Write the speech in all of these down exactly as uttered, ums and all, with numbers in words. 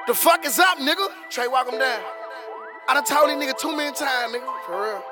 The fuck is up, nigga? Trey, walk him down. I done told these niggas too many times, nigga. For real.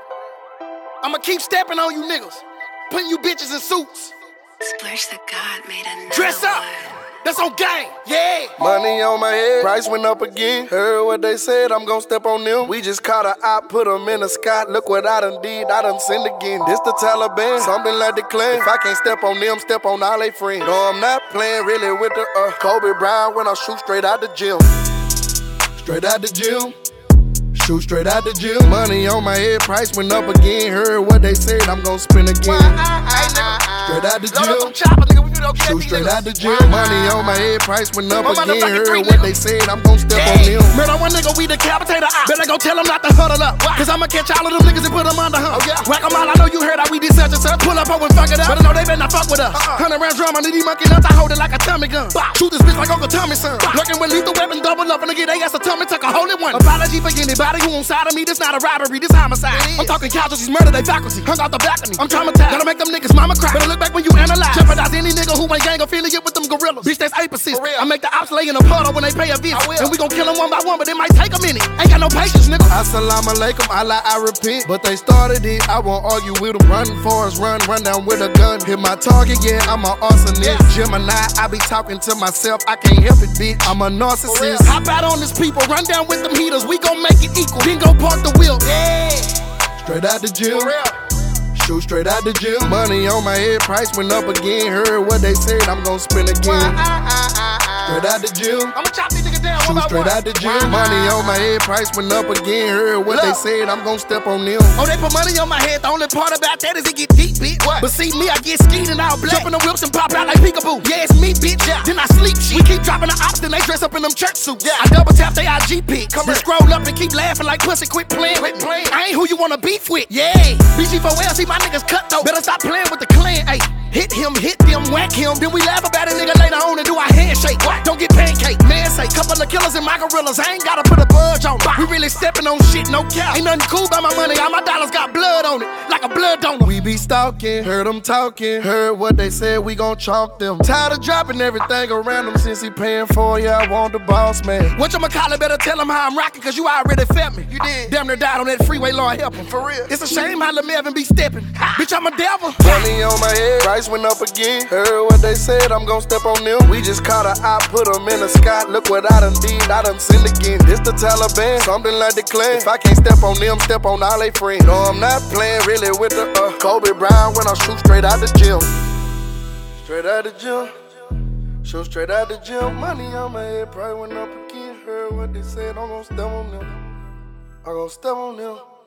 I'ma keep stepping on you niggas. Putting you bitches in suits. Splurge the God made another Dress up. one. That's on gang, yeah. Money on my head, price went up again. Heard what they said, I'm gon' step on them. We just caught a op, put them in a sky. Look what I done did, I done sinned again. This the Taliban, something like the Klan. If I can't step on them, step on all they friends. No, I'm not playing really with the uh Kobe Bryant when I shoot straight out the gym. Straight out the gym. Shoot straight out the gym. Money on my head, price went up again. Heard what they said, I'm gon' spend again. Straight out the gym. Shoot straight out the gym. Money on my head, price went up again. Heard what they said, I'm gon' step on them. Murder one nigga, we decapitate a op. Better go tell him not to huddle up. Cause I'ma catch all of them niggas and put them under hum. Whack them all, I know you heard how we did such and such. Pull up, oh, and fuck it up. But I know they better not fuck with us. Hundred round drum, I need these monkey nuts, I hold it like a Tommy gun. Shoot this bitch like Uncle Tommy's son. Lurking with lethal weapon, double up, and get they ass a tummy, tuck a hole in one. Apology for anybody who on side of me, this not a robbery, this homicide. I'm talking casualties, murder, they faculty. Hung out the back of me, I'm traumatized. Gotta make them niggas mama cry. Better look back when you analyze. Jeopardize any nigga who ain't gang affiliate with them gorillas. Bitch, that's ape assist. I make the ops lay in a puddle when they pay a visit. And we gon' kill them one by one, but it might take a minute. Ain't got no patience, nigga. Assalamu alaikum, Allah, I repent. But they started it, I won't argue with them. Run for us, run, run down with a gun. Hit my target, yeah, I'm an arsonist. Yeah. Gemini, I be talking to myself, I can't help it, bitch. I'm a narcissist. Hop out on this people, run down with them heaters. We gon' make it equal. Then go park the wheel. Yeah. Straight out the gym. Shoot straight out the gym. Money on my head, price went up again. Heard what they said, I'm gon' spend again. Straight out the gym. I'ma chop these niggas down one Shoot by straight one. out the gym. Money on my head, price went up again. Heard what they said, I'm gon' step on them. Oh, they put money on my head. The only part about that is it get deep, bitch. What? But see me, I get skied and all black. Jumping the whips and pop out like peekaboo. Yeah, it's me, bitch. Yeah. Then I sleep shit. We keep dropping the ops, then they dress up in them church suits. Yeah. I double tap they I G pic. Come then scroll up and keep laughing like pussy. Quit playing. Quit playing. I ain't who you wanna beef with. Yeah. B G four L, see my niggas cut though. Better stop playing with the clan. Ayy. Hit him, hit them, whack him. Then we laugh about a nigga later on and do our handshake. What? Don't get pancake. Man say, couple of killers and my gorillas. I ain't gotta put a budge on. We really stepping on shit, no cap. Ain't nothing cool about my money. All my dollars got blood on it, like a blood donor. We be stalking, heard them talking. Heard what they said, we gon' chalk them. Tired of dropping everything around him since he paying for it. Yeah, I want the boss man. What you call it? Better tell him how I'm rocking, cause you already felt me. You did. Damn near died on that freeway, Lord help him. For real. It's a shame how Lil Melvin be stepping. Bitch, I'm a devil. Money on my head, price went up again. Heard what they said, I'm gon' step on them. We just caught a op, put them in the sky. Look what I done did, I done sinned again. This the Taliban, something like the Klan. If I can't step on them, step on all they friends. No, I'm not playing really with the uh Kobe Bryant when I shoot straight out the gym. Straight out the gym. Shoot straight out the gym. Money on my head, probably went up again. Heard what they said, I'm gon' step on them. I'm gon' step on them.